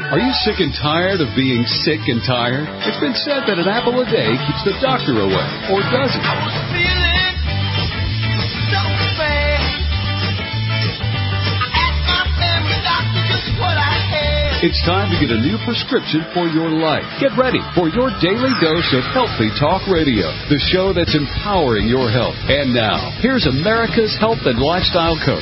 Are you sick and tired of being sick and tired? It's been said that an apple a day keeps the doctor away, or does it? It's time to get a new prescription for your life. Get ready for your daily dose of Healthy Talk Radio, the show that's empowering your health. And now, here's America's health and lifestyle coach.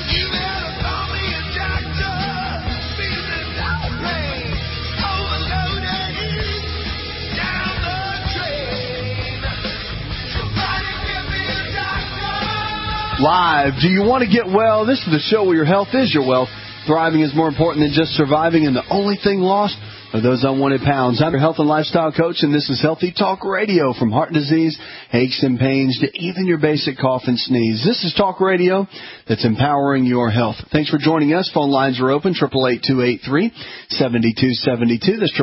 Live. Do you want to get well? This is the show where your health is your wealth. Thriving is more important than just surviving, and the only thing lost are those unwanted pounds. I'm your health and lifestyle coach, and this is Healthy Talk Radio. From heart disease, aches and pains, to even your basic cough and sneeze. This is Talk Radio that's empowering your health. Thanks for joining us. Phone lines are open, 888-283-7272. That's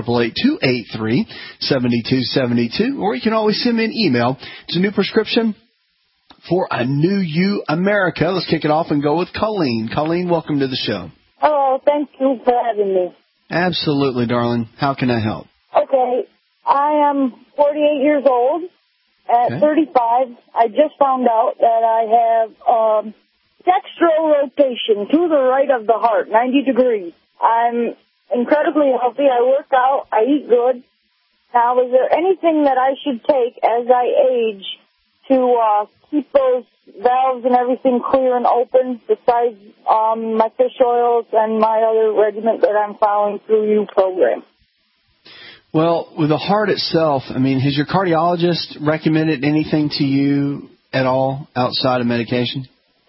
888-283-7272. Or you can always send me an email. It's a new prescription for a new you, America. Let's kick it off and go with Colleen. Colleen, welcome to the show. Oh, thank you for having me. Absolutely, darling. How can I help? Okay. I am 48 years old. At 35, I just found out that I have dextrorotation to the right of the heart, 90 degrees. I'm incredibly healthy. I work out. I eat good. Now, is there anything that I should take as I age to keep those valves and everything clear and open besides my fish oils and my other regimen that I'm following through your program? Well, with the heart itself, I mean, has your cardiologist recommended anything to you at all outside of medication?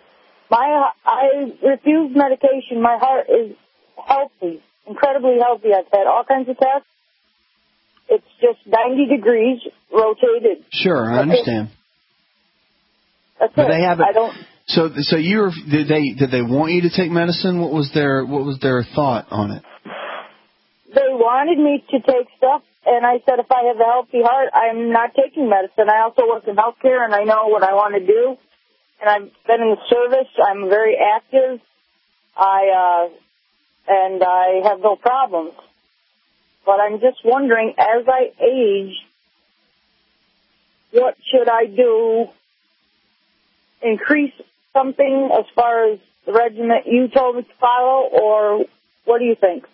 I refuse medication. My heart is healthy, incredibly healthy. I've had all kinds of tests. It's just 90 degrees rotated. Sure, I understand. That's but it. they haven't. I don't. So did they want you to take medicine? What was their thought on it? They wanted me to take stuff, and I said if I have a healthy heart, I'm not taking medicine. I also work in healthcare, and I know what I want to do. And I've been in the service. I'm very active. And I have no problems. But I'm just wondering, as I age, what should I do? Increase something as far as the regimen you told me to follow, or what do you think?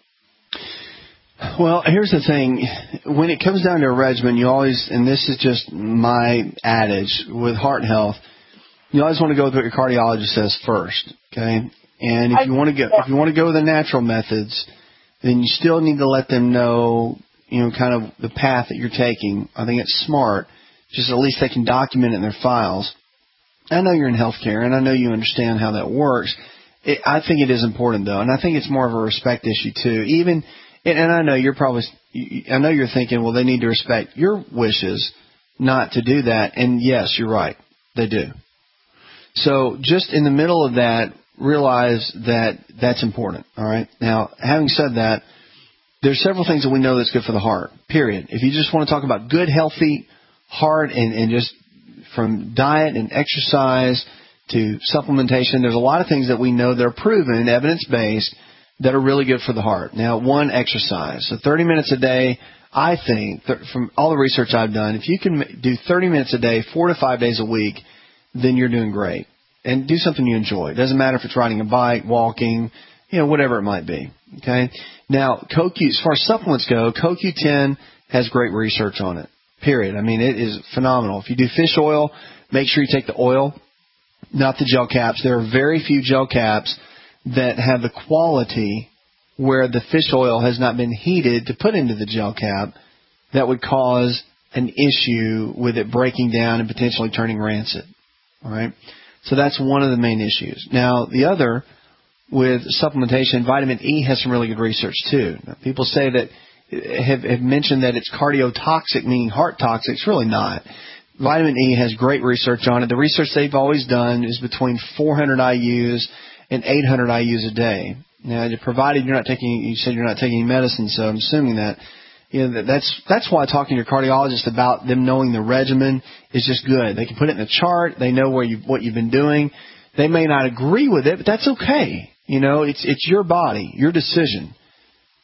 Well, here's the thing. When it comes down to a regimen, you always, and this is just my adage with heart health, you always want to go with what your cardiologist says first, okay? And if you want to go with the natural methods, then you still need to let them know, kind of the path that you're taking. I think it's smart. Just at least they can document it in their files. I know you're in healthcare, and I know you understand how that works. I think it is important, though, and I think it's more of a respect issue, too. And I know you're thinking, well, they need to respect your wishes not to do that. And, yes, you're right. They do. So just in the middle of that, realize that that's important, all right? Now, having said that, there's several things that we know that's good for the heart, period. If you just want to talk about good, healthy heart and just from diet and exercise to supplementation, there's a lot of things that we know that are proven, evidence-based, that are really good for the heart. Now, one, exercise. So 30 minutes a day, I think, from all the research I've done, if you can do 30 minutes a day, 4 to 5 days a week, then you're doing great. And do something you enjoy. It doesn't matter if it's riding a bike, walking, whatever it might be. Okay? Now, CoQ, as far as supplements go, CoQ10 has great research on it. Period. I mean, it is phenomenal. If you do fish oil, make sure you take the oil, not the gel caps. There are very few gel caps that have the quality where the fish oil has not been heated to put into the gel cap that would cause an issue with it breaking down and potentially turning rancid. All right? So that's one of the main issues. Now, the other, with supplementation, vitamin E has some really good research, too. Now, people say that have mentioned that it's cardiotoxic, meaning heart toxic. It's really not. Vitamin E has great research on it. The research they've always done is between 400 IUs and 800 IUs a day. Now, provided you said you're not taking any medicine, so I'm assuming that. That's why talking to your cardiologist about them knowing the regimen is just good. They can put it in the chart. They know what you've been doing. They may not agree with it, but that's okay. It's your body, your decision.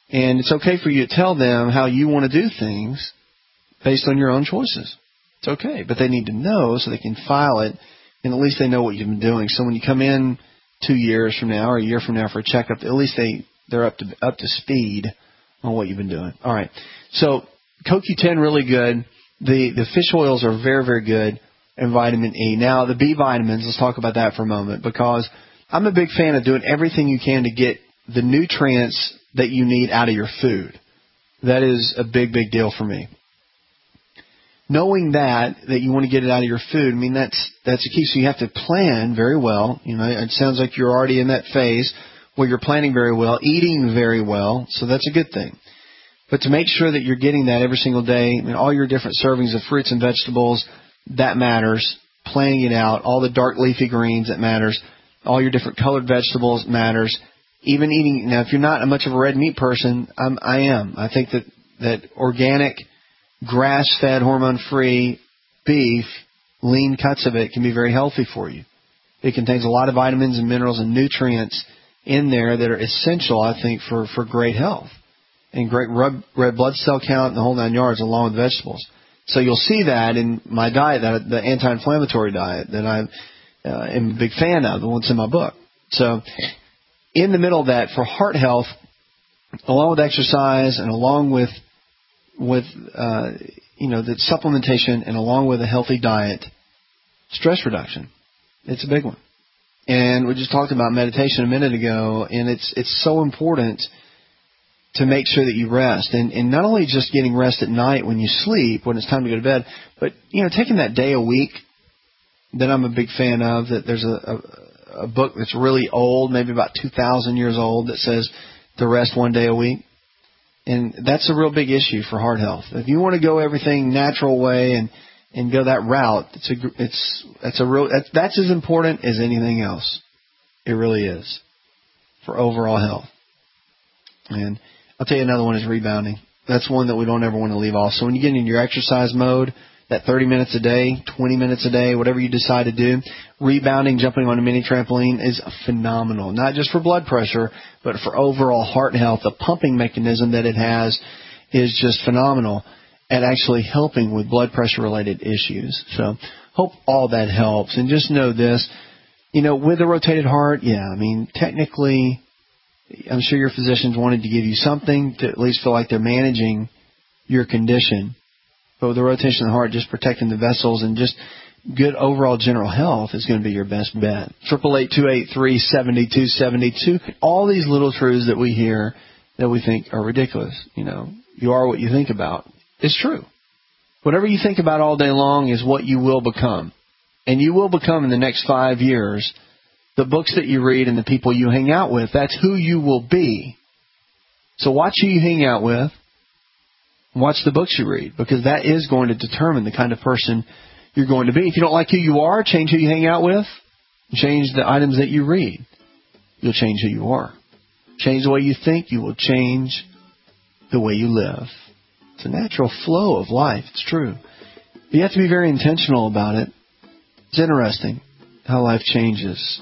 And it's okay for you to tell them how you want to do things based on your own choices. It's okay. But they need to know so they can file it, and at least they know what you've been doing. So when you come in 2 years from now or a year from now for a checkup, at least they're up to speed on what you've been doing. All right. So CoQ10, really good. The fish oils are very, very good, and vitamin E. Now, the B vitamins, let's talk about that for a moment, because I'm a big fan of doing everything you can to get the nutrients that you need out of your food. That is a big, big deal for me. Knowing that you want to get it out of your food, I mean, that's the key. So you have to plan very well. You know, it sounds like you're already in that phase where you're planning very well, eating very well. So that's a good thing. But to make sure that you're getting that every single day, I mean, all your different servings of fruits and vegetables, that matters. Planning it out. All the dark leafy greens, that matters. All your different colored vegetables matters. Even eating, now if you're not much of a red meat person, I am. I think that organic, grass-fed, hormone-free beef, lean cuts of it can be very healthy for you. It contains a lot of vitamins and minerals and nutrients in there that are essential, I think, for great health and great red blood cell count and the whole 9 yards along with vegetables. So you'll see that in my diet, the anti-inflammatory diet that I am a big fan of, the one's in my book. So in the middle of that, for heart health, along with exercise and along with the supplementation and along with a healthy diet, stress reduction, it's a big one. And we just talked about meditation a minute ago, and it's so important to make sure that you rest. And not only just getting rest at night when you sleep, when it's time to go to bed, but, taking that day a week that I'm a big fan of, that there's a book that's really old, maybe about 2,000 years old, that says to rest 1 day a week. And that's a real big issue for heart health. If you want to go everything natural way and go that route, that's as important as anything else. It really is for overall health. And I'll tell you another one is rebounding. That's one that we don't ever want to leave off. So when you get in your exercise mode, that 30 minutes a day, 20 minutes a day, whatever you decide to do, rebounding, jumping on a mini trampoline is phenomenal. Not just for blood pressure, but for overall heart health. The pumping mechanism that it has is just phenomenal at actually helping with blood pressure related issues. So hope all that helps. And just know this, with a rotated heart, technically, I'm sure your physicians wanted to give you something to at least feel like they're managing your condition. But with the rotation of the heart, just protecting the vessels and just good overall general health is going to be your best bet. 888-283-7272. All these little truths that we hear that we think are ridiculous. You are what you think about. It's true. Whatever you think about all day long is what you will become. And you will become in the next 5 years. The books that you read and the people you hang out with, that's who you will be. So watch who you hang out with. Watch the books you read, because that is going to determine the kind of person you're going to be. If you don't like who you are, change who you hang out with. Change the items that you read. You'll change who you are. Change the way you think. You will change the way you live. It's a natural flow of life. It's true. But you have to be very intentional about it. It's interesting how life changes.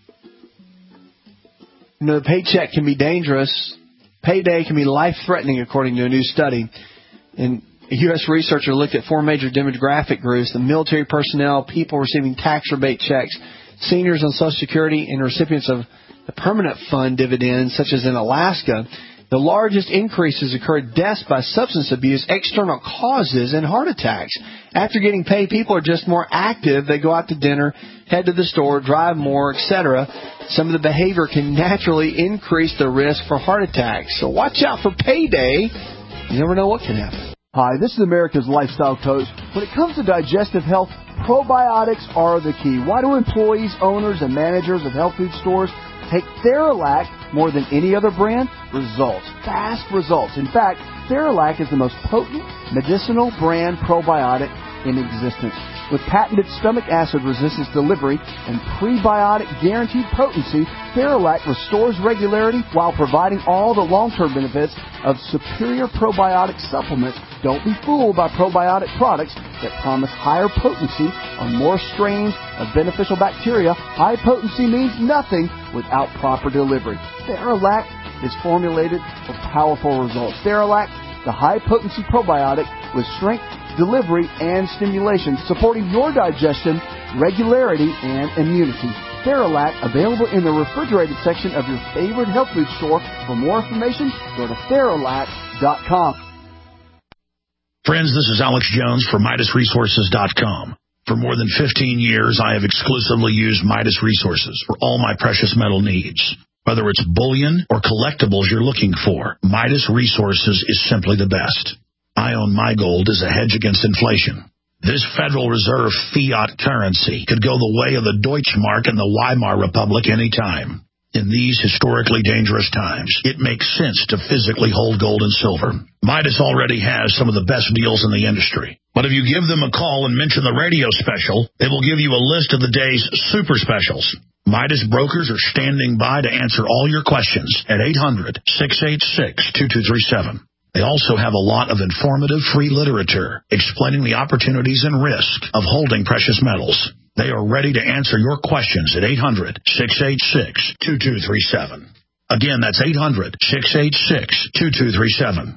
The paycheck can be dangerous. Payday can be life-threatening, according to a new study. And a U.S. researcher looked at 4 major demographic groups: the military personnel, people receiving tax rebate checks, seniors on Social Security, and recipients of the permanent fund dividends, such as in Alaska. The largest increases occurred deaths by substance abuse, external causes, and heart attacks. After getting paid, people are just more active. They go out to dinner, head to the store, drive more, etc. Some of the behavior can naturally increase the risk for heart attacks. So watch out for payday. You never know what can happen. Hi, this is America's Lifestyle Coach. When it comes to digestive health, probiotics are the key. Why do employees, owners, and managers of health food stores take Theralac more than any other brand? Results. Fast results. In fact, Theralac is the most potent medicinal brand probiotic in existence. With patented stomach acid resistance delivery and prebiotic guaranteed potency, Theralac restores regularity while providing all the long-term benefits of superior probiotic supplements. Don't be fooled by probiotic products that promise higher potency on more strains of beneficial bacteria. High potency means nothing without proper delivery. Theralac is formulated for powerful results. Theralac, the high-potency probiotic with strength, delivery, and stimulation, supporting your digestion, regularity, and immunity. Theralac, available in the refrigerated section of your favorite health food store. For more information, go to Theralac.com. Friends, this is Alex Jones for MidasResources.com. For more than 15 years, I have exclusively used Midas Resources for all my precious metal needs. Whether it's bullion or collectibles you're looking for, Midas Resources is simply the best. I own my gold as a hedge against inflation. This Federal Reserve fiat currency could go the way of the Deutschmark and the Weimar Republic any time. In these historically dangerous times, it makes sense to physically hold gold and silver. Midas already has some of the best deals in the industry. But if you give them a call and mention the radio special, they will give you a list of the day's super specials. Midas brokers are standing by to answer all your questions at 800-686-2237. They also have a lot of informative free literature explaining the opportunities and risk of holding precious metals. They are ready to answer your questions at 800-686-2237. Again, that's 800-686-2237.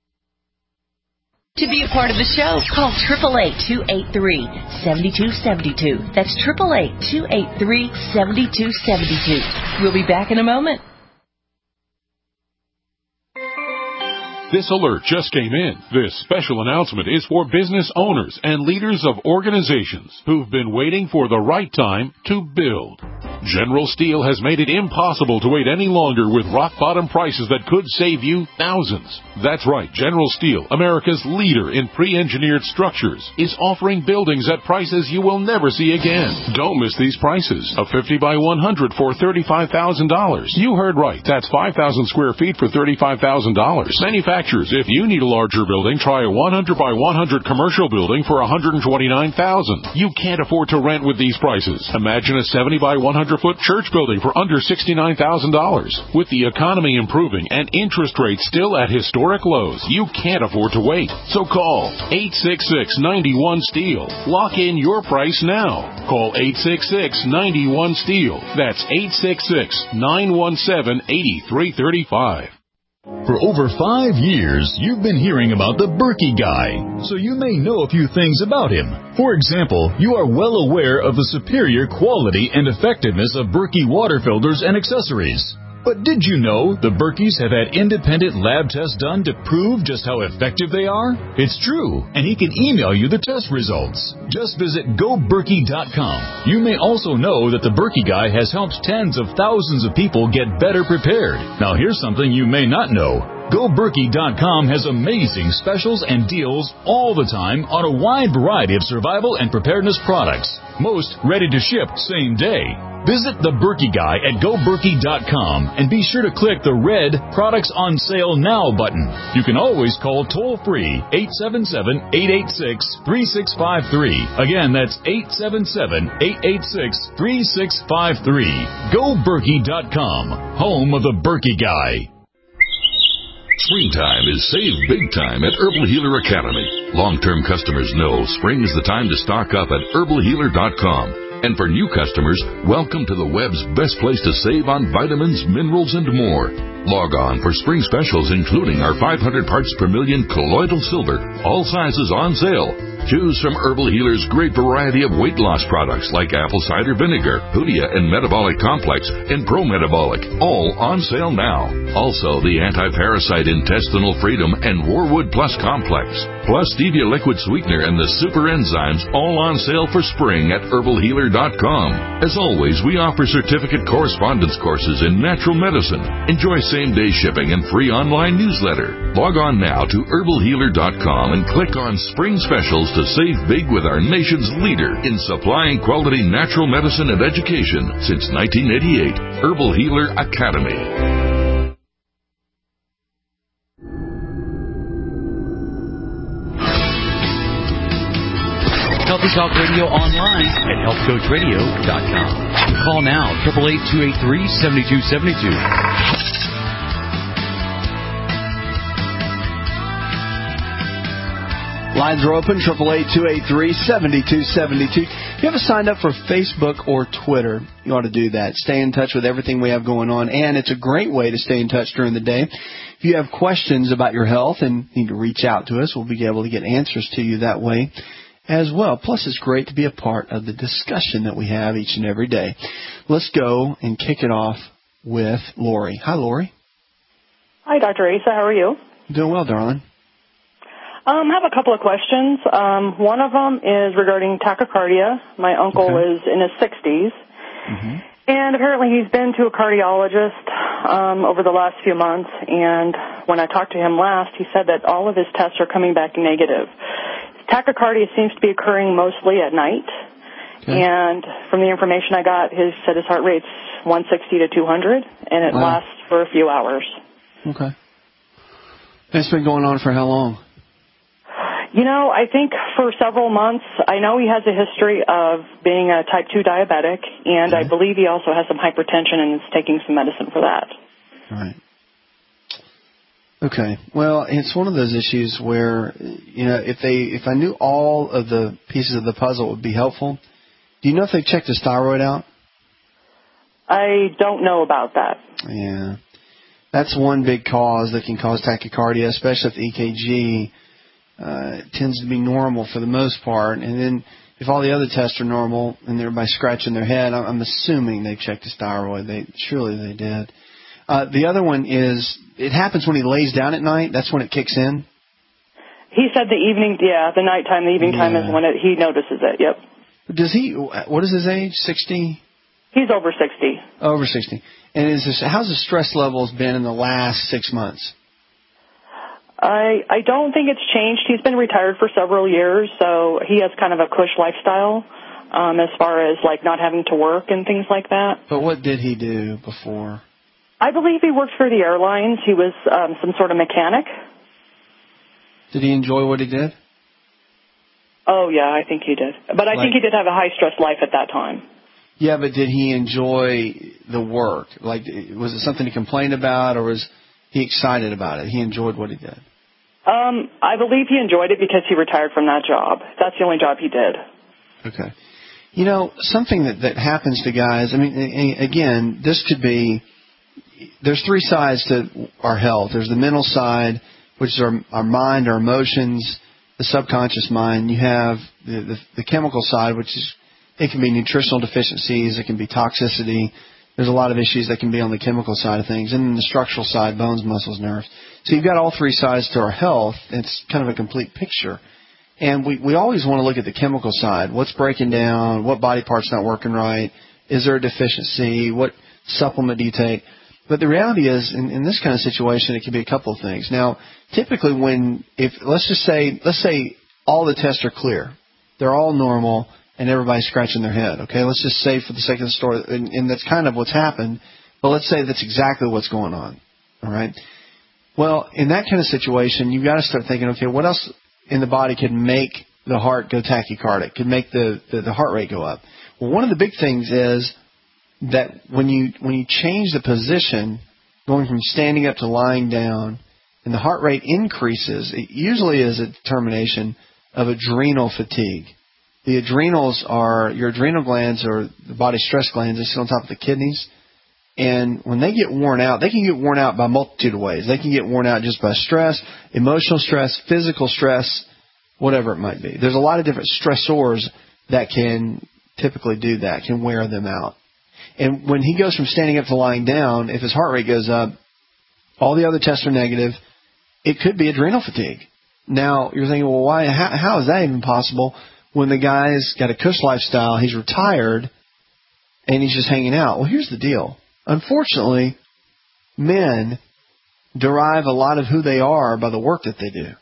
To be a part of the show, call 888-283-7272. That's 888-283-7272. We'll be back in a moment. This alert just came in. This special announcement is for business owners and leaders of organizations who've been waiting for the right time to build. General Steel has made it impossible to wait any longer with rock-bottom prices that could save you thousands. That's right, General Steel, America's leader in pre-engineered structures, is offering buildings at prices you will never see again. Don't miss these prices. A 50 by 100 for $35,000. You heard right. That's 5,000 square feet for $35,000. Manufacturers, if you need a larger building, try a 100 by 100 commercial building for $129,000. You can't afford to rent with these prices. Imagine a 70 by 100-foot church building for under $69,000. With the economy improving and interest rates still at historic lows, you can't afford to wait. So call 866-91-STEEL. Lock in your price now. Call 866-91-STEEL. That's 866-917-8335. For over 5 years, you've been hearing about the Berkey Guy, so you may know a few things about him. For example, you are well aware of the superior quality and effectiveness of Berkey water filters and accessories. But did you know the Berkeys have had independent lab tests done to prove just how effective they are? It's true, and he can email you the test results. Just visit GoBerkey.com. You may also know that the Berkey Guy has helped tens of thousands of people get better prepared. Now here's something you may not know. GoBerkey.com has amazing specials and deals all the time on a wide variety of survival and preparedness products. Most ready to ship same day. Visit the Berkey Guy at GoBerkey.com and be sure to click the red Products on Sale Now button. You can always call toll-free 877-886-3653. Again, that's 877-886-3653. GoBerkey.com, home of the Berkey Guy. Springtime is save big time at Herbal Healer Academy. Long-term customers know spring is the time to stock up at herbalhealer.com. And for new customers, welcome to the web's best place to save on vitamins, minerals, and more. Log on for spring specials, including our 500 parts per million colloidal silver, all sizes on sale. Choose from Herbal Healer's great variety of weight loss products like apple cider vinegar, Hoodia and Metabolic Complex, and Pro Metabolic, all on sale now. Also, the Anti-Parasite Intestinal Freedom and Warwood Plus Complex, plus Stevia Liquid Sweetener and the Super Enzymes, all on sale for spring at herbalhealer.com. As always, we offer certificate correspondence courses in natural medicine. Enjoy same-day shipping and free online newsletter. Log on now to herbalhealer.com and click on Spring Specials to save big with our nation's leader in supplying quality natural medicine and education since 1988, Herbal Healer Academy. Healthy Talk Radio online at healthcoachradio.com. Call now, 888-283-7272. Lines are open, 888-283-7272. If you haven't signed up for Facebook or Twitter, you ought to do that. Stay in touch with everything we have going on, and it's a great way to stay in touch during the day. If you have questions about your health and need to reach out to us, we'll be able to get answers to you that way as well. Plus, it's great to be a part of the discussion that we have each and every day. Let's go and kick it off with Lori. Hi, Lori. Hi, Dr. Asa. How are you? Doing well, darling. I have a couple of questions. One of them is regarding tachycardia. My uncle is in his 60s, and apparently he's been to a cardiologist over the last few months, and when I talked to him last, he said that all of his tests are coming back negative. Tachycardia seems to be occurring mostly at night, and from the information I got, he said his heart rate's 160 to 200, and it lasts for a few hours. Okay. It's been going on for how long? You know, I think for several months. I know he has a history of being a type 2 diabetic, and I believe he also has some hypertension and is taking some medicine for that. Right. Okay. Well, it's one of those issues where, you know, if I knew all of the pieces of the puzzle, it would be helpful. Do you know if they checked his thyroid out? I don't know about that. Yeah. That's one big cause that can cause tachycardia, especially if the EKG tends to be normal for the most part. And then if all the other tests are normal and everybody's scratching their head, I'm assuming they checked his thyroid. Surely they did. The other one is it happens when he lays down at night. That's when it kicks in. He said the evening, the nighttime, the evening time is when he notices it, yep. Does he, what is his age, 60? He's over 60. Over 60. And how's his stress levels been in the last 6 months? I don't think it's changed. He's been retired for several years, so he has kind of a cush lifestyle as far as like not having to work and things like that. But what did he do before? I believe he worked for the airlines. He was some sort of mechanic. Did he enjoy what he did? Oh, yeah, I think he did. But I think he did have a high-stress life at that time. Yeah, but did he enjoy the work? Like, was it something he complained about, or was he excited about it? He enjoyed what he did. I believe he enjoyed it because he retired from that job. That's the only job he did. Okay. You know, something that happens to guys, I mean, again, this could be, there's three sides to our health. There's the mental side, which is our mind, our emotions, the subconscious mind. You have the chemical side, which is, it can be nutritional deficiencies, it can be toxicity. There's a lot of issues that can be on the chemical side of things. And then the structural side, bones, muscles, nerves. So you've got all three sides to our health. It's kind of a complete picture. And we always want to look at the chemical side. What's breaking down? What body part's not working right? Is there a deficiency? What supplement do you take? But the reality is, in this kind of situation, it can be a couple of things. Now, typically let's say all the tests are clear. They're all normal. And everybody's scratching their head, okay? Let's just say for the sake of the story, and that's kind of what's happened, but let's say that's exactly what's going on, all right? Well, in that kind of situation, you've got to start thinking, okay, what else in the body can make the heart go tachycardic, can make the heart rate go up? Well, one of the big things is that when you change the position, going from standing up to lying down, and the heart rate increases, it usually is a determination of adrenal fatigue. The adrenals your adrenal glands or the body's stress glands. They sit on top of the kidneys. And when they get worn out, they can get worn out by a multitude of ways. They can get worn out just by stress, emotional stress, physical stress, whatever it might be. There's a lot of different stressors that can typically do that, can wear them out. And when he goes from standing up to lying down, if his heart rate goes up, all the other tests are negative, it could be adrenal fatigue. Now, you're thinking, well, why? How is that even possible? When the guy's got a cush lifestyle, he's retired, and he's just hanging out. Well, here's the deal. Unfortunately, men derive a lot of who they are by the work that they do.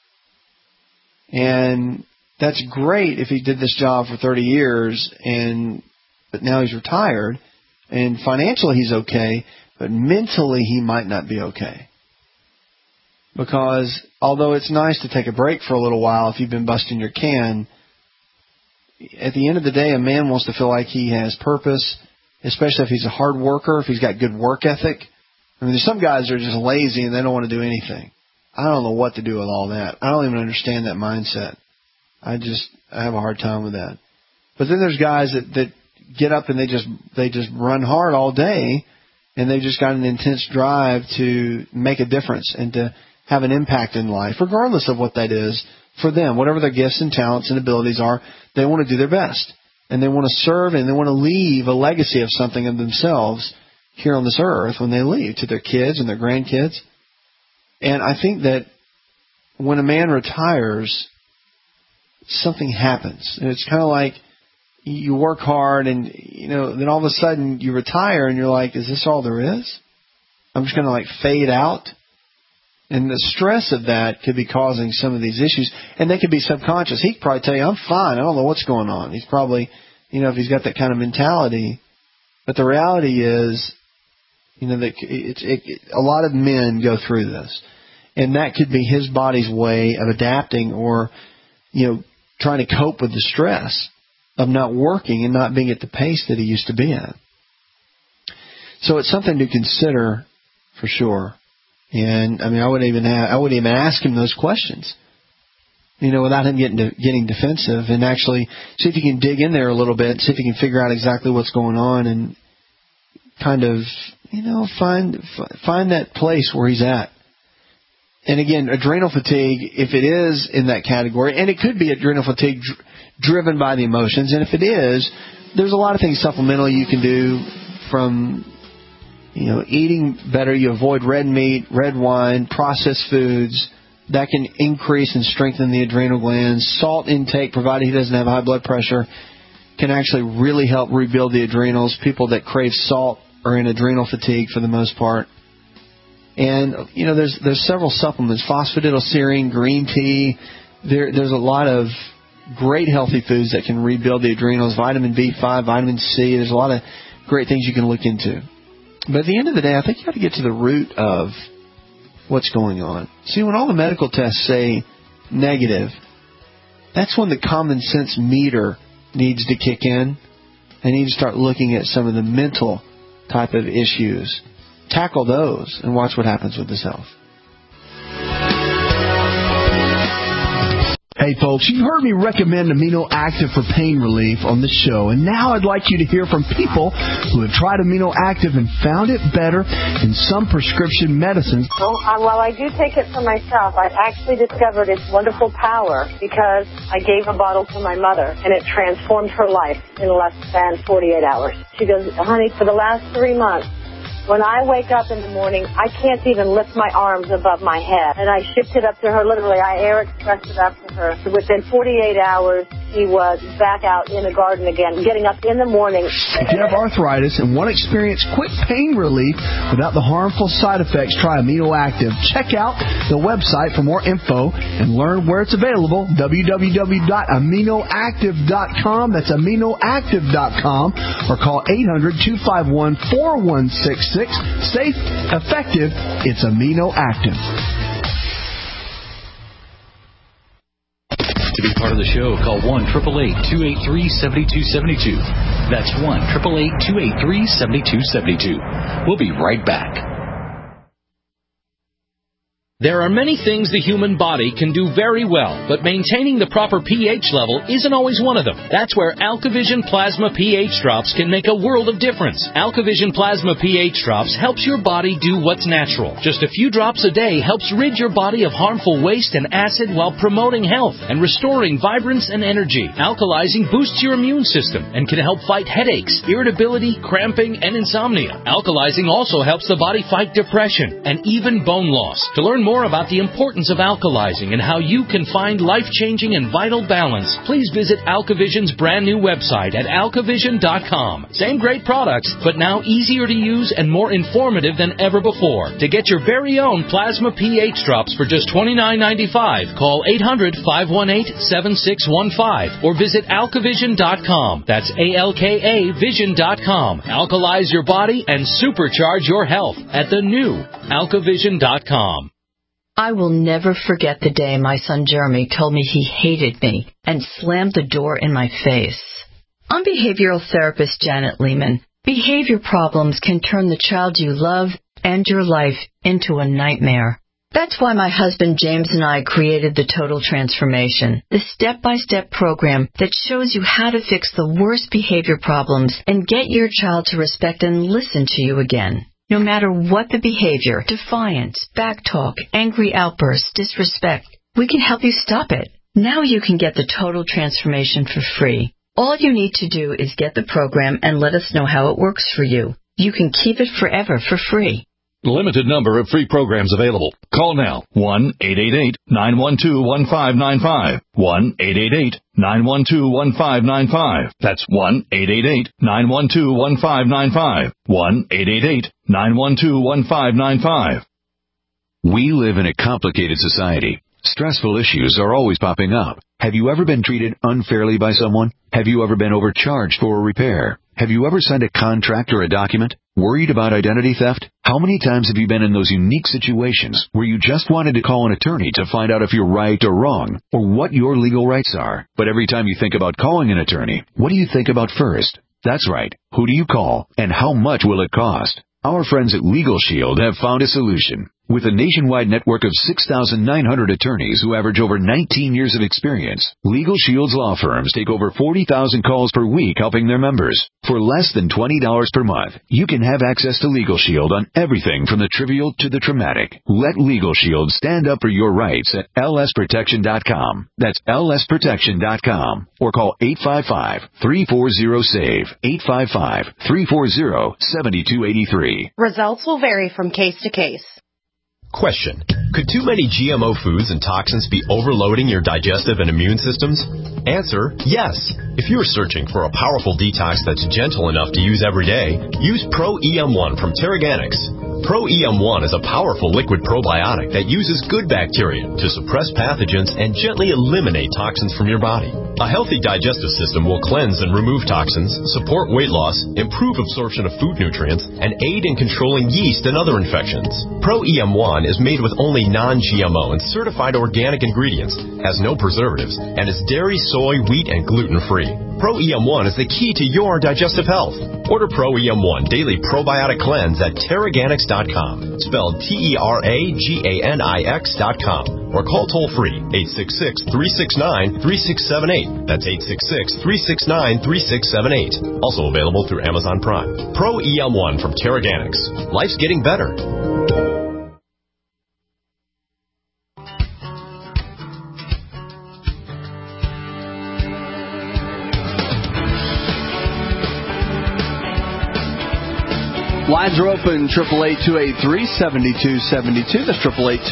And that's great if he did this job for 30 years, but now he's retired, and financially he's okay, but mentally he might not be okay. Because although it's nice to take a break for a little while if you've been busting your can, at the end of the day, a man wants to feel like he has purpose, especially if he's a hard worker, if he's got good work ethic. I mean, there's some guys that are just lazy and they don't want to do anything. I don't know what to do with all that. I don't even understand that mindset. I have a hard time with that. But then there's guys that get up and they just run hard all day, and they've just got an intense drive to make a difference and to have an impact in life, regardless of what that is for them. Whatever their gifts and talents and abilities are, they want to do their best. And they want to serve, and they want to leave a legacy of something of themselves here on this earth when they leave to their kids and their grandkids. And I think that when a man retires, something happens. And it's kind of like you work hard and, then all of a sudden you retire and you're like, is this all there is? I'm just going to fade out. And the stress of that could be causing some of these issues. And they could be subconscious. He could probably tell you, I'm fine. I don't know what's going on. He's probably, if he's got that kind of mentality. But the reality is, a lot of men go through this. And that could be his body's way of adapting or, trying to cope with the stress of not working and not being at the pace that he used to be at. So it's something to consider for sure. And I wouldn't even ask him those questions, without him getting defensive, and actually see if you can dig in there a little bit, see if you can figure out exactly what's going on, and kind of find that place where he's at. And again, adrenal fatigue, if it is in that category, and it could be adrenal fatigue driven by the emotions, and if it is, there's a lot of things supplementally you can do from eating better. You avoid red meat, red wine, processed foods. That can increase and strengthen the adrenal glands. Salt intake, provided he doesn't have high blood pressure, can actually really help rebuild the adrenals. People that crave salt are in adrenal fatigue for the most part. And, there's several supplements, phosphatidylserine, green tea. There's a lot of great healthy foods that can rebuild the adrenals, vitamin B5, vitamin C. There's a lot of great things you can look into. But at the end of the day, I think you got to get to the root of what's going on. See, when all the medical tests say negative, that's when the common sense meter needs to kick in. They need to start looking at some of the mental type of issues. Tackle those and watch what happens with his health. Hey folks, you've heard me recommend Amino Active for pain relief on the show, and now I'd like you to hear from people who have tried Amino Active and found it better than some prescription medicines. Well, I do take it for myself. I actually discovered its wonderful power because I gave a bottle to my mother, and it transformed her life in less than 48 hours. She goes, honey, for the last 3 months, when I wake up in the morning, I can't even lift my arms above my head. And I shipped it up to her, literally. I air expressed it up to her. Within 48 hours, she was back out in the garden again, getting up in the morning. If you have arthritis and want to experience quick pain relief without the harmful side effects, try Amino Active. Check out the website for more info and learn where it's available, www.aminoactive.com. That's aminoactive.com, or call 800-251-4166. Safe, effective, it's Amino Active. To be part of the show, call 1-888-283-7272. That's 1-888-283-7272. We'll be right back. There are many things the human body can do very well, but maintaining the proper pH level isn't always one of them. That's where AlkaVision Plasma pH Drops can make a world of difference. AlkaVision Plasma pH Drops helps your body do what's natural. Just a few drops a day helps rid your body of harmful waste and acid while promoting health and restoring vibrance and energy. Alkalizing boosts your immune system and can help fight headaches, irritability, cramping, and insomnia. Alkalizing also helps the body fight depression and even bone loss. To learn more about the importance of alkalizing and how you can find life-changing and vital balance, please visit AlkaVision's brand new website at alkavision.com. Same great products, but now easier to use and more informative than ever before. To get your very own Plasma pH Drops for just $29.95, call 800-518-7615 or visit alkavision.com. That's ALKA Vision.com. Alkalize your body and supercharge your health at the new alkavision.com. I will never forget the day my son Jeremy told me he hated me and slammed the door in my face. I'm behavioral therapist Janet Lehman. Behavior problems can turn the child you love and your life into a nightmare. That's why my husband James and I created the Total Transformation, the step-by-step program that shows you how to fix the worst behavior problems and get your child to respect and listen to you again. No matter what the behavior, defiance, backtalk, angry outbursts, disrespect, we can help you stop it. Now you can get the Total Transformation for free. All you need to do is get the program and let us know how it works for you. You can keep it forever for free. Limited number of free programs available. Call now. 1-888-912-1595. 1-888-912-1595. That's 1-888-912-1595. 1-888-912-1595. We live in a complicated society. Stressful issues are always popping up. Have you ever been treated unfairly by someone? Have you ever been overcharged for a repair? Have you ever signed a contract or a document? Worried about identity theft? How many times have you been in those unique situations where you just wanted to call an attorney to find out if you're right or wrong, or what your legal rights are? But every time you think about calling an attorney, what do you think about first? That's right. Who do you call, and how much will it cost? Our friends at Legal Shield have found a solution. With a nationwide network of 6,900 attorneys who average over 19 years of experience, Legal Shield's law firms take over 40,000 calls per week helping their members. For less than $20 per month, you can have access to Legal Shield on everything from the trivial to the traumatic. Let Legal Shield stand up for your rights at lsprotection.com. That's lsprotection.com. Or call 855-340-SAVE, 855-340-7283. Results will vary from case to case. Question. Could too many GMO foods and toxins be overloading your digestive and immune systems? Answer, yes. If you're searching for a powerful detox that's gentle enough to use every day, use Pro EM1 from Terraganics. Pro EM1 is a powerful liquid probiotic that uses good bacteria to suppress pathogens and gently eliminate toxins from your body. A healthy digestive system will cleanse and remove toxins, support weight loss, improve absorption of food nutrients, and aid in controlling yeast and other infections. Pro EM1 is made with only non-GMO and certified organic ingredients, has no preservatives, and is dairy, soy, wheat, and gluten-free. Pro EM1 is the key to your digestive health. Order Pro EM1 Daily Probiotic Cleanse at Terraganics.com, spelled Terraganix.com, or call toll-free 866-369-3678. That's 866-369-3678. Also available through Amazon Prime. Pro EM1 from Terraganics. Life's getting better. Lines are open, 888-283-7272. That's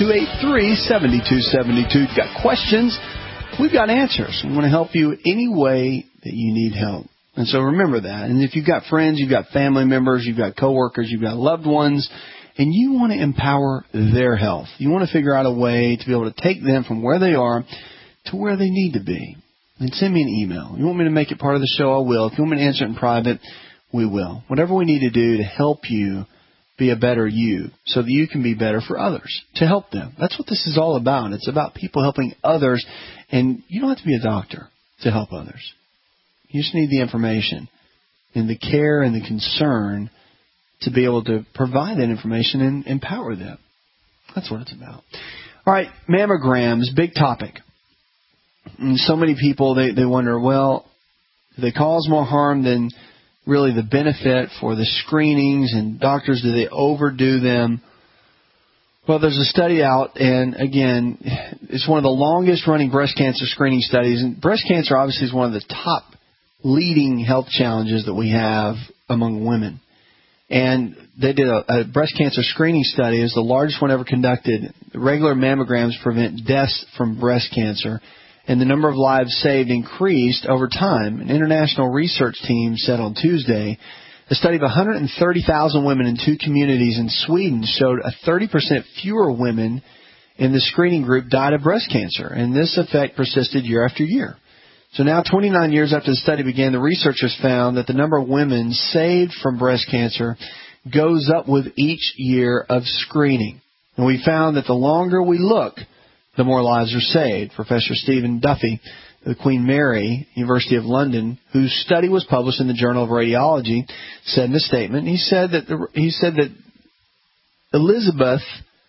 888-283-7272. Got questions? We've got answers. We want to help you any way that you need help. And so remember that. And if you've got friends, you've got family members, you've got coworkers, you've got loved ones, and you want to empower their health. You want to figure out a way to be able to take them from where they are to where they need to be. Then send me an email. You want me to make it part of the show, I will. If you want me to answer it in private, we will. Whatever we need to do to help you be a better you so that you can be better for others, to help them. That's what this is all about. It's about people helping others, and you don't have to be a doctor to help others. You just need the information and the care and the concern to be able to provide that information and empower them. That's what it's about. All right, mammograms, big topic. And so many people, they wonder, well, do they cause more harm than really the benefit for the screenings, and doctors, do they overdo them? Well, there's a study out, and again, it's one of the longest running breast cancer screening studies. And breast cancer obviously is one of the top leading health challenges that we have among women. And they did a breast cancer screening study. It was the largest one ever conducted. Regular mammograms prevent deaths from breast cancer, and the number of lives saved increased over time. An international research team said on Tuesday a study of 130,000 women in 2 communities in Sweden showed a 30% fewer women in the screening group died of breast cancer, and this effect persisted year after year. So now, 29 years after the study began, the researchers found that the number of women saved from breast cancer goes up with each year of screening. And we found that the longer we look, the more lives are saved. Professor Stephen Duffy of Queen Mary, University of London, whose study was published in the Journal of Radiology, said in a statement, he said that Elizabeth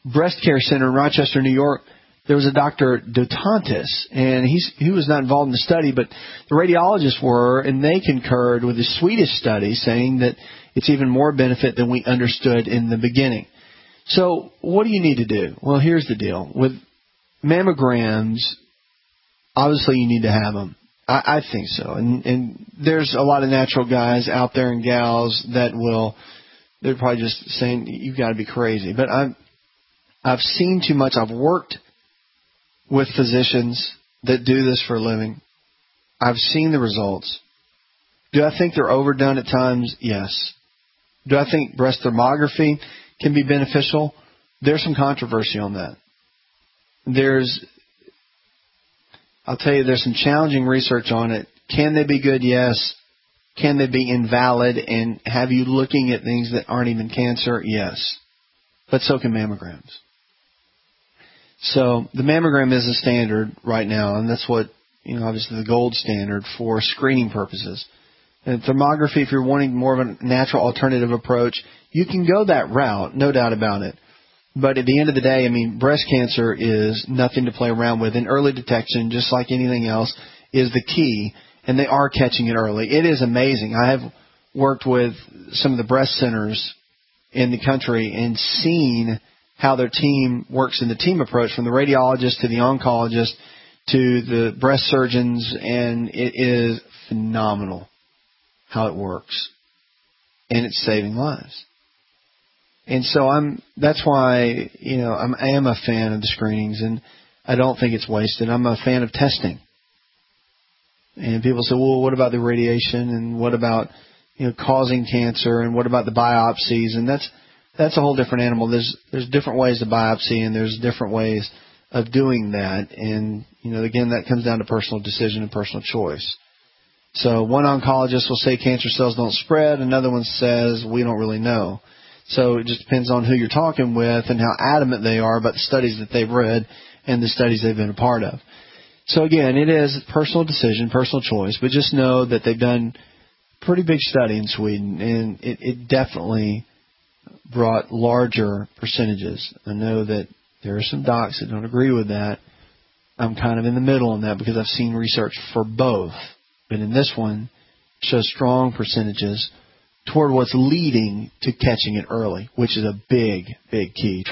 breast care center in Rochester, New York, there was a Dr. Dotantis, and he was not involved in the study, but the radiologists were, and they concurred with the Swedish study saying that it's even more benefit than we understood in the beginning. So what do you need to do? Well, here's the deal. With mammograms, obviously you need to have them. I think so. And there's a lot of natural guys out there and gals that they're probably just saying, you've got to be crazy. But I've seen too much. I've worked with physicians that do this for a living. I've seen the results. Do I think they're overdone at times? Yes. Do I think breast thermography can be beneficial? There's some controversy on that. I'll tell you, there's some challenging research on it. Can they be good? Yes. Can they be invalid and have you looking at things that aren't even cancer? Yes. But so can mammograms. So the mammogram is a standard right now, and that's what, obviously the gold standard for screening purposes. And thermography, if you're wanting more of a natural alternative approach, you can go that route, no doubt about it. But at the end of the day, breast cancer is nothing to play around with. And early detection, just like anything else, is the key. And they are catching it early. It is amazing. I have worked with some of the breast centers in the country and seen how their team works in the team approach, from the radiologist to the oncologist to the breast surgeons. And it is phenomenal how it works. And it's saving lives. And so that's why, I am a fan of the screenings, and I don't think it's wasted. I'm a fan of testing. And people say, well, what about the radiation, and what about, causing cancer, and what about the biopsies? And that's a whole different animal. There's different ways to biopsy, and there's different ways of doing that. And, again, that comes down to personal decision and personal choice. So one oncologist will say cancer cells don't spread. Another one says we don't really know. So it just depends on who you're talking with and how adamant they are about the studies that they've read and the studies they've been a part of. So again, it is a personal decision, personal choice, but just know that they've done a pretty big study in Sweden, and it definitely brought larger percentages. I know that there are some docs that don't agree with that. I'm kind of in the middle on that because I've seen research for both. But in this one, it shows strong percentages toward what's leading to catching it early, which is a big, big key.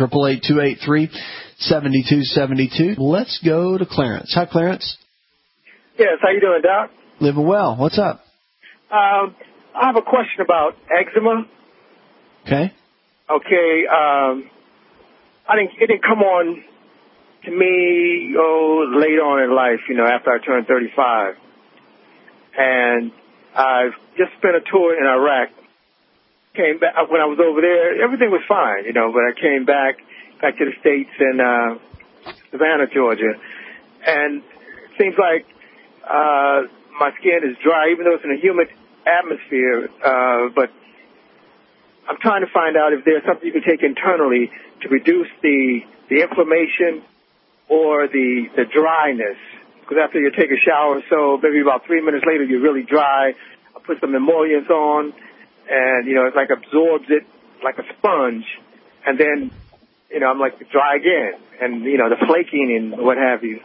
888-283-7272. Let's go to Clarence. Hi, Clarence. Yes, how you doing, Doc? Living well. What's up? I have a question about eczema. Okay. Okay. It didn't come on to me later on in life, after I turned 35. And I've just spent a tour in Iraq. Came back when I was over there. Everything was fine, but I came back to the States in Savannah, Georgia, and it seems like my skin is dry, even though it's in a humid atmosphere. But I'm trying to find out if there's something you can take internally to reduce the inflammation or the dryness. Because after you take a shower, so maybe about 3 minutes later, you're really dry. I put some emollients on, and, it's like absorbs it like a sponge. And then, I'm like dry again. And, the flaking and what have you.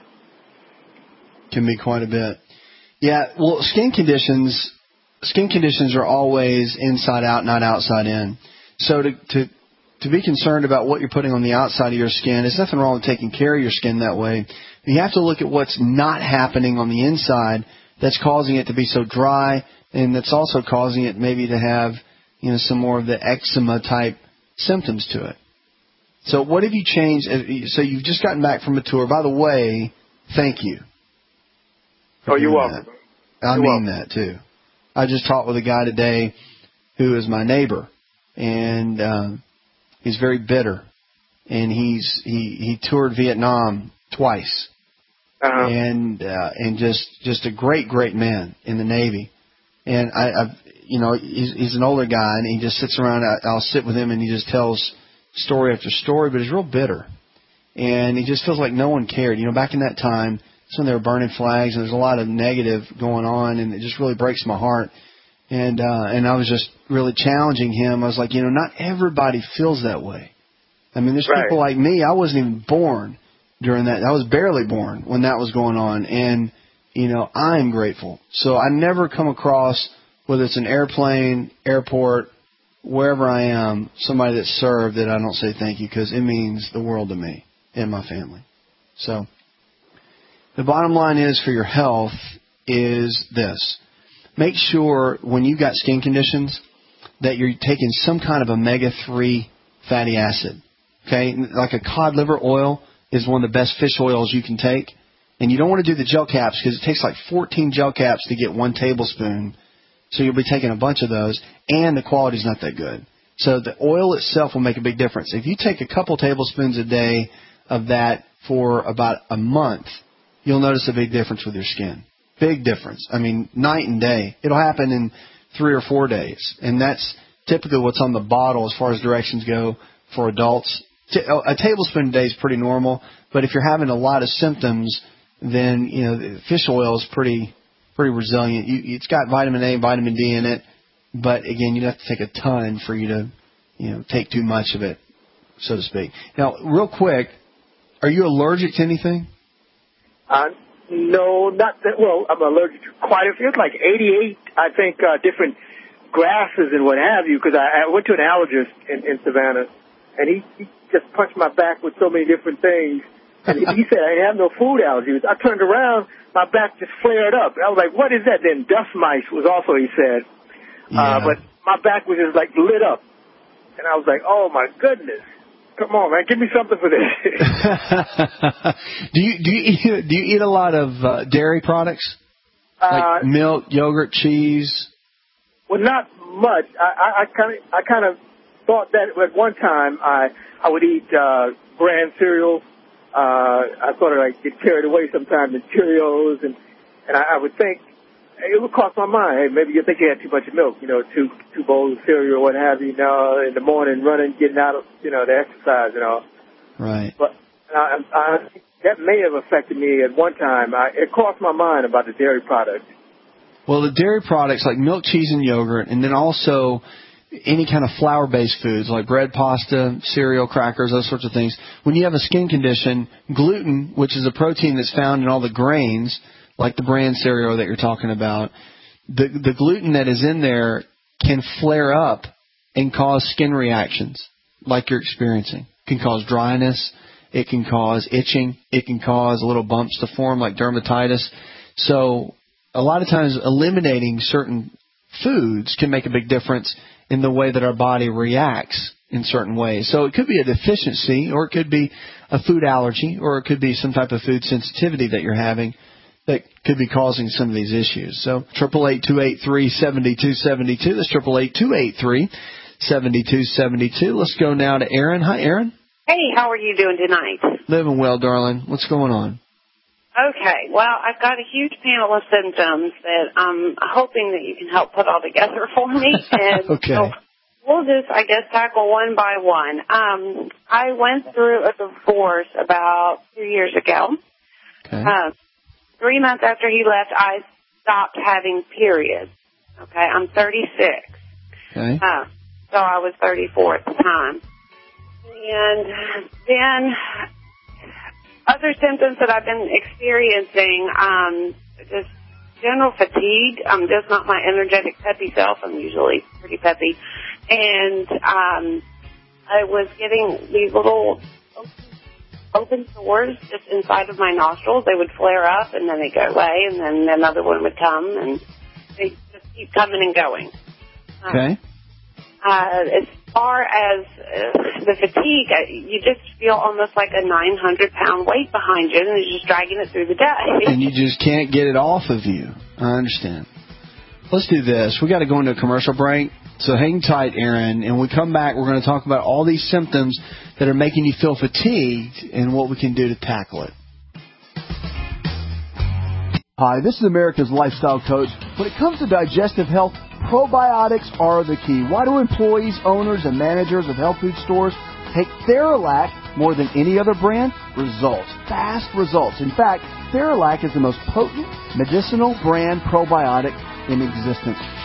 Can be quite a bit. Yeah, well, skin conditions are always inside out, not outside in. So to be concerned about what you're putting on the outside of your skin, there's nothing wrong with taking care of your skin that way. You have to look at what's not happening on the inside that's causing it to be so dry, and that's also causing it maybe to have, some more of the eczema type symptoms to it. So what have you changed? So you've just gotten back from a tour. By the way, thank you. Oh, you're welcome. I mean that too. I just talked with a guy today who is my neighbor, and he's very bitter, and he toured Vietnam twice. Uh-huh. And just a great man in the Navy. And he's an older guy, and he just sits around. I'll sit with him, and he just tells story after story, but he's real bitter. And he just feels like no one cared. Back in that time, that's when they were burning flags, and there's a lot of negative going on, and it just really breaks my heart. And I was just really challenging him. I was like, not everybody feels that way. I mean, there's people like me. I wasn't even born during that. I was barely born when that was going on. And, you know, I'm grateful. So I never come across, whether it's an airplane, airport, wherever I am, somebody that's served that I don't say thank you, because it means the world to me and my family. So the bottom line is for your health is this. Make sure when you've got skin conditions that you're taking some kind of omega-3 fatty acid. Okay? Like a cod liver oil is one of the best fish oils you can take. And you don't want to do the gel caps because it takes like 14 gel caps to get 1 tablespoon. So you'll be taking a bunch of those, and the quality's not that good. So the oil itself will make a big difference. If you take a couple tablespoons a day of that for about a month, you'll notice a big difference with your skin. Big difference. I mean, night and day. It'll happen in 3 or 4 days. And that's typically what's on the bottle as far as directions go for adults. A tablespoon a day is pretty normal, but if you're having a lot of symptoms, then, you know, fish oil is pretty resilient. It's got vitamin A and vitamin D in it, but again, you'd have to take a ton for you to, you know, take too much of it, so to speak. Now, real quick, are you allergic to anything? No, not that. Well, I'm allergic to quite a few. It's like 88, I think, different grasses and what have you, because I went to an allergist in Savannah, and he just punched my back with so many different things. And he said I have no food allergies. I turned around, my back just flared up. I was like, what is that? Then dust mites was also, he said. Yeah. But my back was just like lit up. And I was like, oh my goodness. Come on, man, give me something for this. Do you eat a lot of dairy products? Like milk, yogurt, cheese? Well, not much. I kind of thought that at one time I would eat bran cereal. I sort of like get carried away sometimes in Cheerios, and I would think it would cross my mind. Hey, maybe you think you had too much milk, you know, two bowls of cereal or what have you, you know, in the morning, running, getting out of, you know, the exercise and all. Right. But that may have affected me at one time. It crossed my mind about the dairy products. Well, the dairy products like milk, cheese, and yogurt, and then also any kind of flour-based foods like bread, pasta, cereal, crackers, those sorts of things. When you have a skin condition, gluten, which is a protein that's found in all the grains, like the bran cereal that you're talking about, the gluten that is in there can flare up and cause skin reactions like you're experiencing. It can cause dryness. It can cause itching. It can cause little bumps to form like dermatitis. So a lot of times eliminating certain foods can make a big difference in the way that our body reacts in certain ways. So it could be a deficiency, or it could be a food allergy, or it could be some type of food sensitivity that you're having that could be causing some of these issues. So 888-283-7272. That's 888-283-7272. Let's go now to Aaron. Hi, Aaron. Hey, how are you doing tonight? Living well, darling. What's going on? Okay, well, I've got a huge panel of symptoms that I'm hoping that you can help put all together for me. And okay. So we'll just, I guess, tackle one by one. I went through a divorce about 2 years ago. Okay. 3 months after he left, I stopped having periods. Okay, I'm 36. Okay. So I was 34 at the time. And then other symptoms that I've been experiencing, just general fatigue. I'm just not my energetic, peppy self. I'm usually pretty peppy. And I was getting these little open sores just inside of my nostrils. They would flare up, and then they go away, and then another one would come, and they just keep coming and going. Okay. As far as the fatigue, you just feel almost like a 900-pound weight behind you, and you're just dragging it through the day. And you just can't get it off of you. I understand. Let's do this. We got to go into a commercial break, so hang tight, Aaron. And when we come back, we're going to talk about all these symptoms that are making you feel fatigued and what we can do to tackle it. Hi, this is America's Lifestyle Coach. When it comes to digestive health, probiotics are the key. Why do employees, owners, and managers of health food stores take Theralac more than any other brand? Results. Fast results. In fact, Theralac is the most potent medicinal brand probiotic in existence.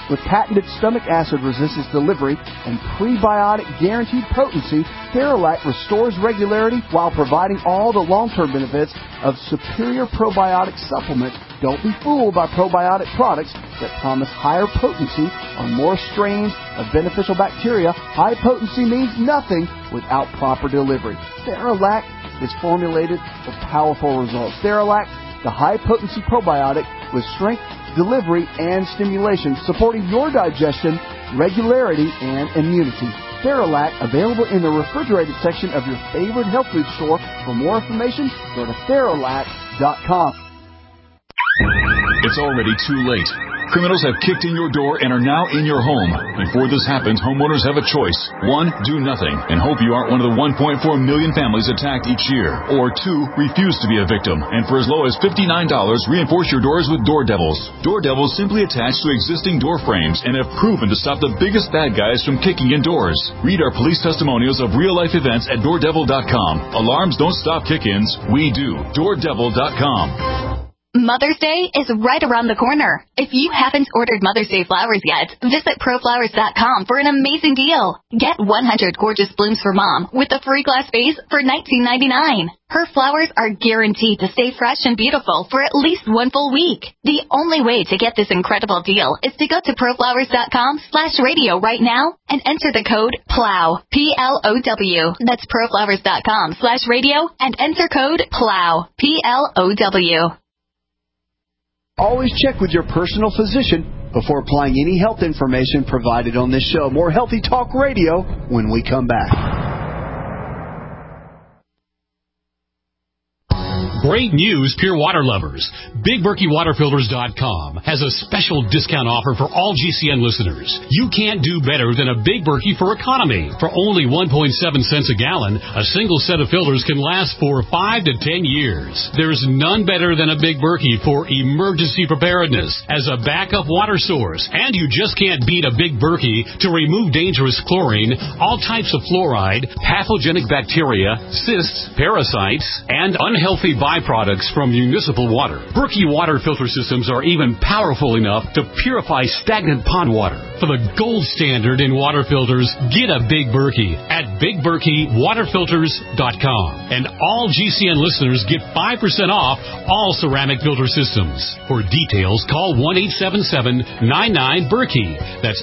With patented stomach acid resistance delivery and prebiotic guaranteed potency, Theralac restores regularity while providing all the long-term benefits of superior probiotic supplement. Don't be fooled by probiotic products that promise higher potency on more strains of beneficial bacteria. High potency means nothing without proper delivery. Theralac is formulated for powerful results. Theralac, the high-potency probiotic with strength, delivery, and stimulation, supporting your digestion, regularity, and immunity. Theralac, available in the refrigerated section of your favorite health food store. For more information, go to Theralac.com. It's already too late. Criminals have kicked in your door and are now in your home. Before this happens, homeowners have a choice. 1, do nothing and hope you aren't one of the 1.4 million families attacked each year. Or 2, refuse to be a victim. And for as low as $59, reinforce your doors with Door Devils. Door Devils simply attach to existing door frames and have proven to stop the biggest bad guys from kicking in doors. Read our police testimonials of real-life events at DoorDevil.com. Alarms don't stop kick-ins. We do. DoorDevil.com. Mother's Day is right around the corner. If you haven't ordered Mother's Day flowers yet, visit ProFlowers.com for an amazing deal. Get 100 gorgeous blooms for Mom with a free glass vase for $19.99. Her flowers are guaranteed to stay fresh and beautiful for at least one full week. The only way to get this incredible deal is to go to ProFlowers.com/radio right now and enter the code PLOW, P-L-O-W. That's ProFlowers.com/radio and enter code PLOW, P-L-O-W. Always check with your personal physician before applying any health information provided on this show. More Healthy Talk Radio when we come back. Great news, pure water lovers. BigBerkeyWaterFilters.com has a special discount offer for all GCN listeners. You can't do better than a Big Berkey for economy. For only 1.7 cents a gallon, a single set of filters can last for 5 to 10 years. There's none better than a Big Berkey for emergency preparedness as a backup water source. And you just can't beat a Big Berkey to remove dangerous chlorine, all types of fluoride, pathogenic bacteria, cysts, parasites, and unhealthy byproducts from municipal water. Berkey water filter systems are even powerful enough to purify stagnant pond water. For the gold standard in water filters, get a Big Berkey at BigBerkeyWaterFilters.com. And all GCN listeners get 5% off all ceramic filter systems. For details, call 1-877-99-BERKEY. That's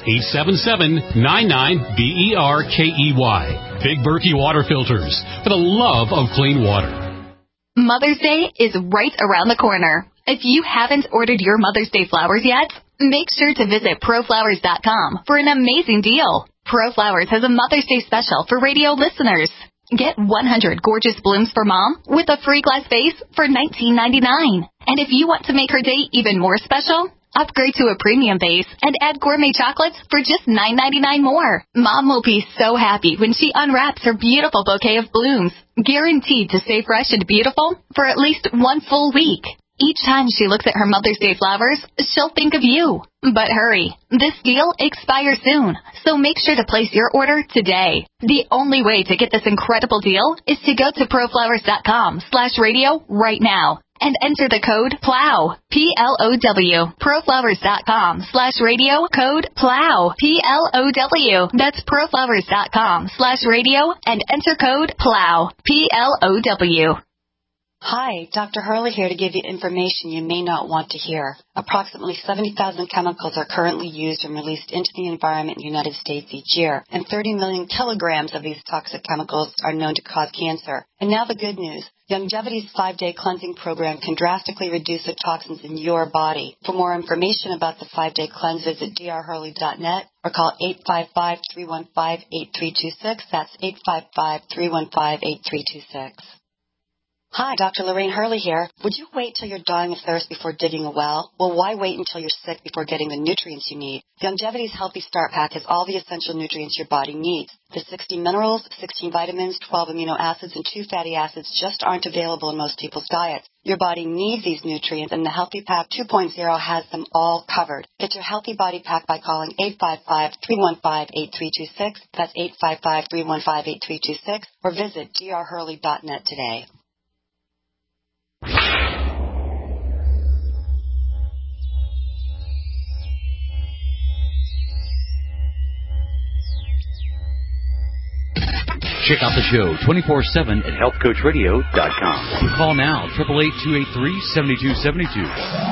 877-99-BERKEY. Big Berkey Water Filters, for the love of clean water. Mother's Day is right around the corner. If you haven't ordered your Mother's Day flowers yet, make sure to visit ProFlowers.com for an amazing deal. ProFlowers has a Mother's Day special for radio listeners. Get 100 gorgeous blooms for Mom with a free glass vase for $19.99. And if you want to make her day even more special, upgrade to a premium vase and add gourmet chocolates for just $9.99 more. Mom will be so happy when she unwraps her beautiful bouquet of blooms, guaranteed to stay fresh and beautiful for at least one full week. Each time she looks at her Mother's Day flowers, she'll think of you. But hurry, this deal expires soon, so make sure to place your order today. The only way to get this incredible deal is to go to ProFlowers.com/radio right now and enter the code PLOW, P-L-O-W. ProFlowers.com/radio, code PLOW, P-L-O-W. That's ProFlowers.com/radio and enter code PLOW, P-L-O-W. Hi, Dr. Hurley here to give you information you may not want to hear. Approximately 70,000 chemicals are currently used and released into the environment in the United States each year, and 30 million kilograms of these toxic chemicals are known to cause cancer. And now the good news. Longevity's 5-day cleansing program can drastically reduce the toxins in your body. For more information about the 5-day cleanse, visit drhurley.net or call 855-315-8326. That's 855-315-8326. Hi, Dr. Lorraine Hurley here. Would you wait till you're dying of thirst before digging a well? Well, why wait until you're sick before getting the nutrients you need? Longevity's Healthy Start Pack has all the essential nutrients your body needs. The 60 minerals, 16 vitamins, 12 amino acids, and 2 fatty acids just aren't available in most people's diets. Your body needs these nutrients, and the Healthy Pack 2.0 has them all covered. Get your Healthy Body Pack by calling 855-315-8326. That's 855-315-8326. Or visit drhurley.net today. Check out the show 24/7 at healthcoachradio.com. Call now, 888-283-7272.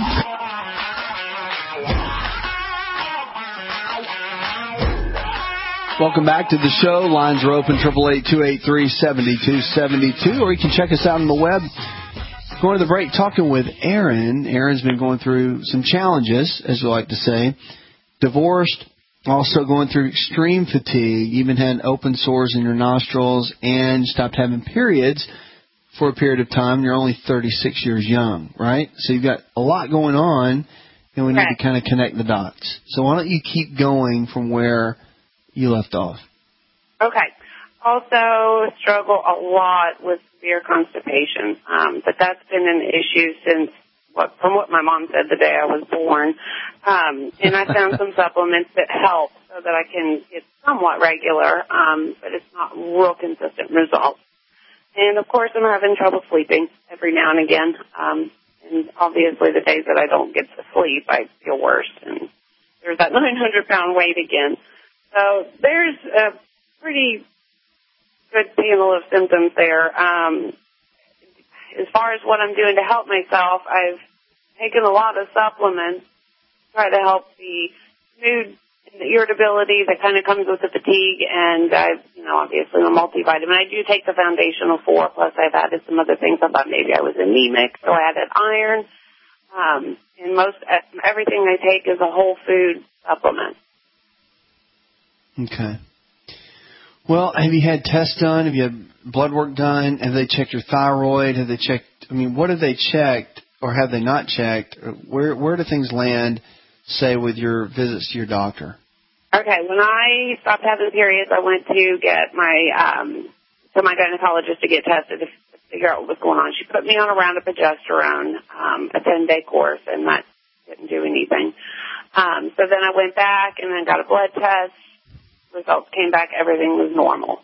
Welcome back to the show. Lines are open, 888-283-7272, or you can check us out on the web. Going to the break, talking with Aaron. Aaron's been going through some challenges, as we like to say. Divorced, also going through extreme fatigue, even had open sores in your nostrils, and stopped having periods for a period of time. You're only 36 years young, right? So you've got a lot going on, and we need to kind of connect the dots. So why don't you keep going from where you left off? Okay. Also struggle a lot with severe constipation, but that's been an issue since from what my mom said the day I was born. And I found some supplements that help so that I can get somewhat regular, but it's not real consistent results. And, of course, I'm having trouble sleeping every now and again. And obviously the days that I don't get to sleep, I feel worse. And there's that 900-pound weight again. So there's a pretty good panel of symptoms there. As far as what I'm doing to help myself, I've taken a lot of supplements to try to help the mood and the irritability that kind of comes with the fatigue. And I've, obviously a multivitamin. I do take the Foundational 4, plus I've added some other things. I thought maybe I was anemic, so I added iron. And everything I take is a whole food supplement. Okay. Well, have you had tests done? Have you had blood work done? Have they checked your thyroid? Have they checked, what have they checked or have they not checked? Where do things land, say, with your visits to your doctor? Okay, when I stopped having periods, I went to get my gynecologist to get tested to figure out what was going on. She put me on a round of progesterone, a 10-day course, and that didn't do anything. So then I went back and then got a blood test. Results came back, everything was normal.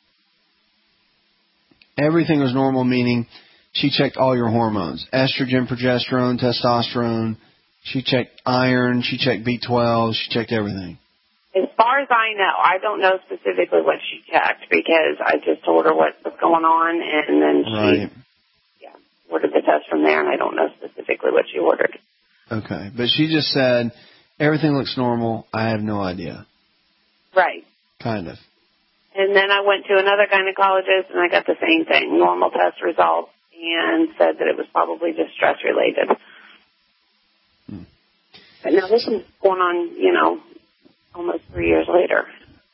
Everything was normal, meaning she checked all your hormones, estrogen, progesterone, testosterone. She checked iron, she checked B12, she checked everything. As far as I know, I don't know specifically what she checked because I just told her what was going on, and then she ordered the test from there, and I don't know specifically what she ordered. Okay, but she just said, everything looks normal, I have no idea. Right. Kind of. And then I went to another gynecologist, and I got the same thing, normal test results, and said that it was probably just stress-related. But now this is going on, almost 3 years later.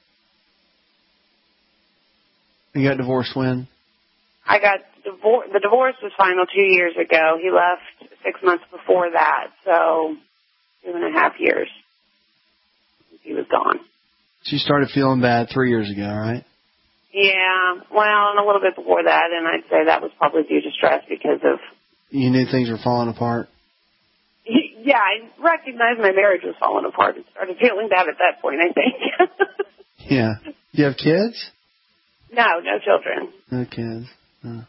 You got divorced when? I got the divorce was final 2 years ago. He left 6 months before that, so 2.5 years. He was gone. She started feeling bad 3 years ago, right? Yeah, well, and a little bit before that, and I'd say that was probably due to stress because of... You knew things were falling apart? Yeah, I recognized my marriage was falling apart and started feeling bad at that point, I think. Yeah. Do you have kids? No children. No kids. No.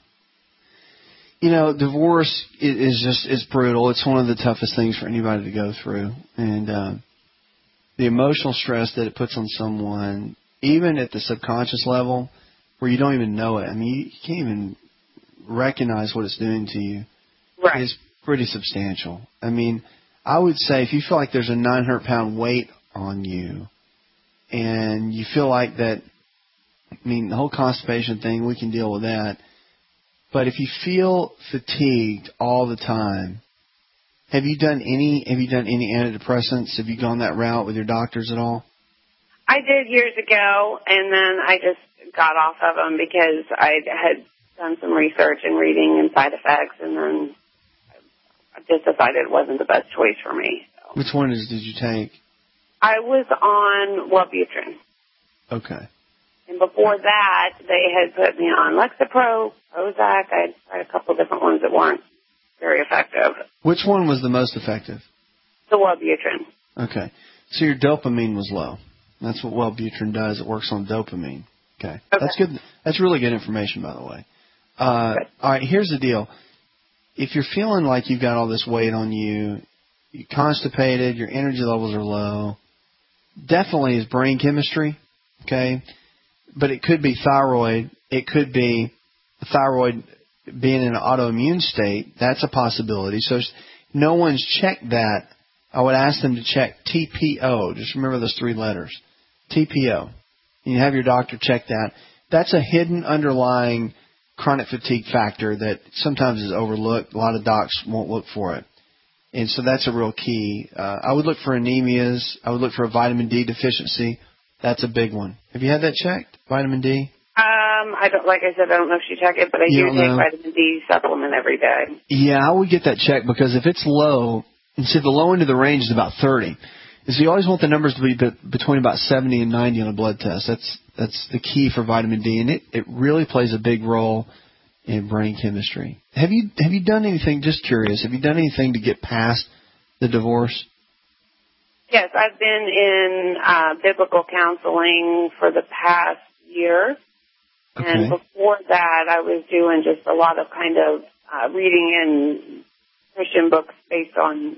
Divorce is brutal. It's one of the toughest things for anybody to go through. And the emotional stress that it puts on someone, even at the subconscious level, where you don't even know it. You can't even recognize what it's doing to you. Right. It's pretty substantial. I would say if you feel like there's a 900-pound weight on you and you feel like that, the whole constipation thing, we can deal with that. But if you feel fatigued all the time, have you done any antidepressants? Have you gone that route with your doctors at all? I did years ago, and then I just got off of them because I had done some research and reading and side effects, and then I just decided it wasn't the best choice for me. So. Which one did you take? I was on Wellbutrin. Okay. And before that, they had put me on Lexapro, Prozac. I had tried a couple different ones that weren't very effective. Which one was the most effective? The Wellbutrin. Okay. So your dopamine was low. That's what Wellbutrin does. It works on dopamine. Okay. That's good. That's really good information, by the way. All right, here's the deal. If you're feeling like you've got all this weight on you, you're constipated, your energy levels are low, definitely is brain chemistry, okay? But it could be thyroid. It could be the thyroid being in an autoimmune state. That's a possibility. So no one's checked that. I would ask them to check TPO. Just remember those 3 letters. TPO. You have your doctor check that. That's a hidden underlying chronic fatigue factor that sometimes is overlooked. A lot of docs won't look for it. And so that's a real key. I would look for anemias. I would look for a vitamin D deficiency. That's a big one. Have you had that checked, vitamin D? I don't, like I said, I don't know if she checked it, but I do take vitamin D supplement every day. Yeah, I would get that checked because if it's low, and see the low end of the range is about 30. So you always want the numbers to be between about 70 and 90 on a blood test. That's the key for vitamin D, and it really plays a big role in brain chemistry. Have you done anything, just curious, have you done anything to get past the divorce? Yes, I've been in biblical counseling for the past year. Okay. And before that, I was doing just a lot of kind of reading in Christian books based on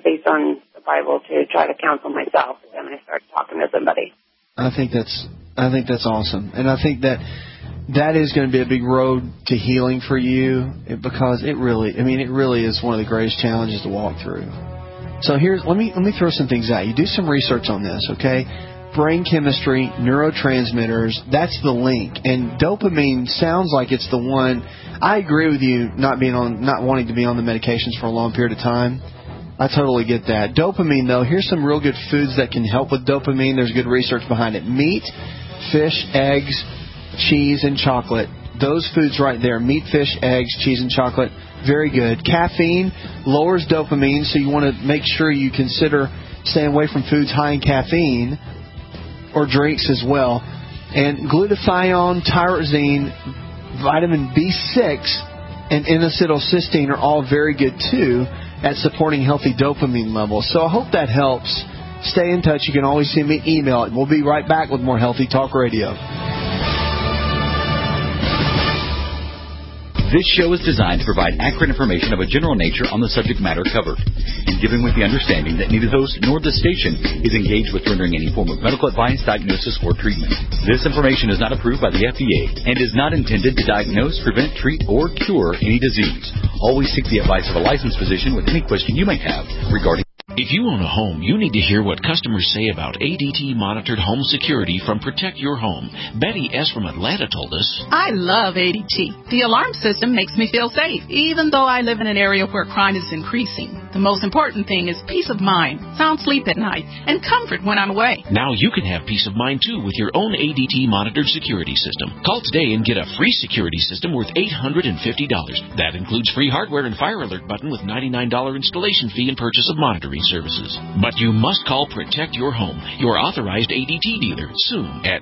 the Bible to try to counsel myself. And then I started talking to somebody. I think that's awesome. And I think that is going to be a big road to healing for you because it really is one of the greatest challenges to walk through. So let me throw some things out. You do some research on this, okay? Brain chemistry, neurotransmitters, that's the link. And dopamine sounds like it's the one. I agree with you not wanting to be on the medications for a long period of time. I totally get that. Dopamine, though, here's some real good foods that can help with dopamine. There's good research behind it. Meat, fish, eggs, cheese, and chocolate. Those foods right there, meat, fish, eggs, cheese, and chocolate, very good. Caffeine lowers dopamine, so you want to make sure you consider staying away from foods high in caffeine or drinks as well. And glutathione, tyrosine, vitamin B6, and N-acetylcysteine are all very good, too, at supporting healthy dopamine levels. So I hope that helps. Stay in touch. You can always send me an email. We'll be right back with more Healthy Talk Radio. This show is designed to provide accurate information of a general nature on the subject matter covered, and given with the understanding that neither the host nor the station is engaged with rendering any form of medical advice, diagnosis, or treatment. This information is not approved by the FDA and is not intended to diagnose, prevent, treat, or cure any disease. Always seek the advice of a licensed physician with any question you may have regarding. If you own a home, you need to hear what customers say about ADT-monitored home security from Protect Your Home. Betty S. from Atlanta told us, I love ADT. The alarm system makes me feel safe, even though I live in an area where crime is increasing. The most important thing is peace of mind, sound sleep at night, and comfort when I'm away. Now you can have peace of mind, too, with your own ADT-monitored security system. Call today and get a free security system worth $850. That includes free hardware and fire alert button with $99 installation fee and purchase of monitoring services. But you must call Protect Your Home, your authorized ADT dealer, soon at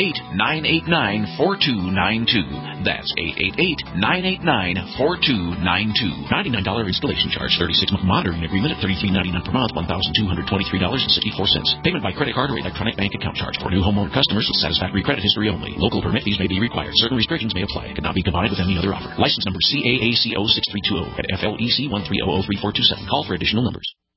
888-989-4292. That's 888-989-4292. $99 installation charge, 36-month monitoring agreement at $33.99 per month, $1,223.64. Payment by credit card or electronic bank account charge for new homeowner customers with satisfactory credit history only. Local permit fees may be required. Certain restrictions may apply. Cannot be combined with any other offer. License number CAACO 6320 at FLEC 1300347. Call for additional numbers.